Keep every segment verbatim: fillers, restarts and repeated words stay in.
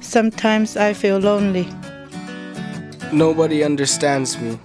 Sometimes I feel lonely. Nobody understands me.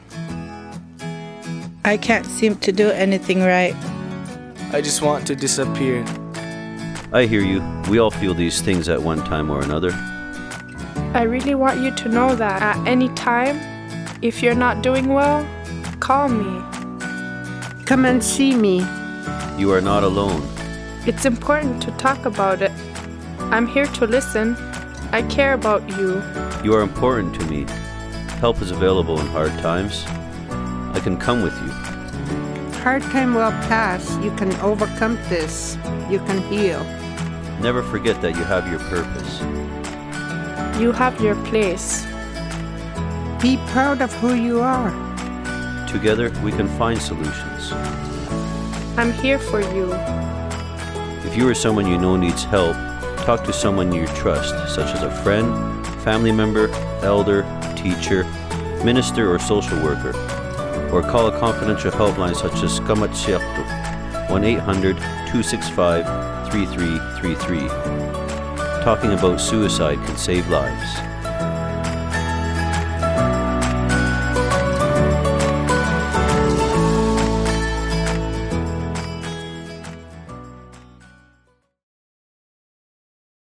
I can't seem to do anything right. I just want to disappear. I hear you. We all feel these things at one time or another. I really want you to know that at any time, if you're not doing well, call me. Come and see me. You are not alone. It's important to talk about it. I'm here to listen. I care about you. You are important to me. Help is available in hard times. I can come with you. Hard time will pass. You can overcome this. You can heal. Never forget that you have your purpose. You have your place. Be proud of who you are. Together, we can find solutions. I'm here for you. If you or someone you know needs help, talk to someone you trust, such as a friend, family member, elder, teacher, minister, or social worker. Or call a confidential helpline such as Kamatsiakto, one eight hundred, two six five, three three three three. Talking about suicide can save lives.